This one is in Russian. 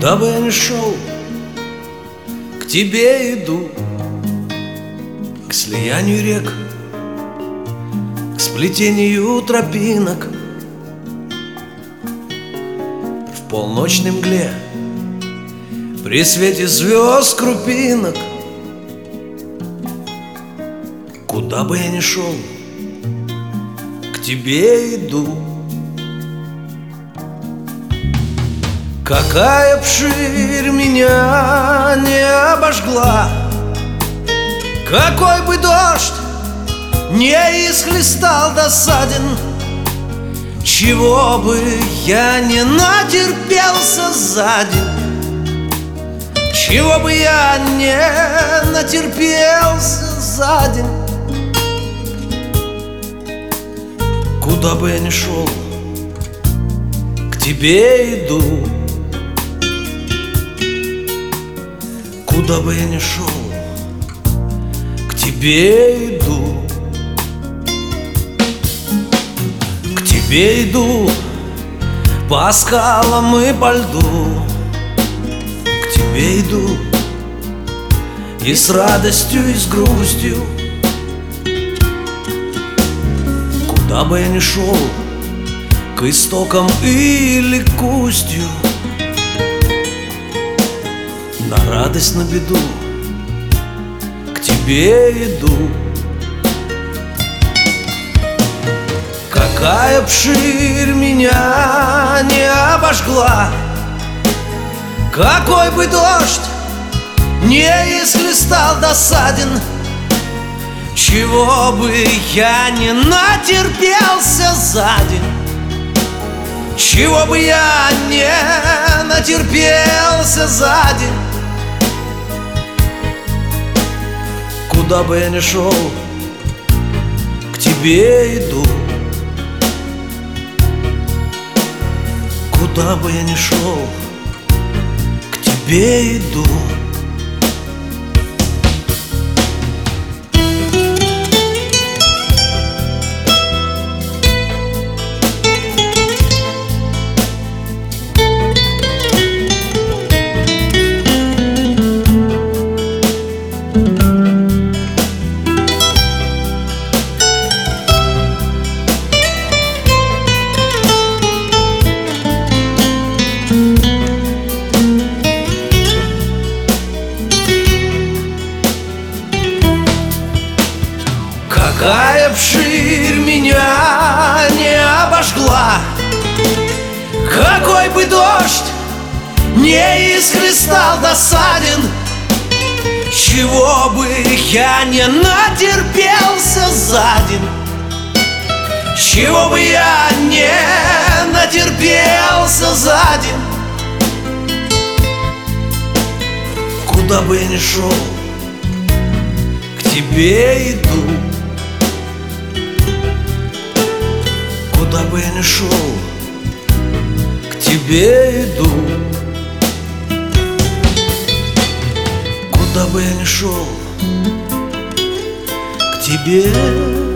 Куда бы я ни шел, к тебе иду, к слиянию рек, к сплетению тропинок. В полночной мгле, при свете звезд крупинок. Куда бы я ни шел, к тебе иду. Какая б ширь меня не обожгла, какой бы дождь не исхлестал досаден, чего бы я не натерпелся за день, чего бы я не натерпелся за день. Куда бы я ни шел, к тебе иду. Куда бы я ни шел, к тебе иду. К тебе иду по скалам и по льду. К тебе иду и с радостью, и с грустью. Куда бы я ни шел, к истокам или к устью, на радость, на беду, к тебе иду. Какая б ширь меня не обожгла, какой бы дождь не исхлестал досаден, чего бы я не натерпелся за день, чего бы я не натерпелся за день. Куда бы я ни шел, к тебе иду. Куда бы я ни шел, к тебе иду. Какая б ширь меня не обожгла, какой бы дождь не исхлестал досаден, чего бы я не натерпелся за день, чего бы я не натерпелся за день. Куда бы я ни шел, к тебе иду. Куда бы я ни шел, к тебе иду. Куда бы я ни шел, к тебе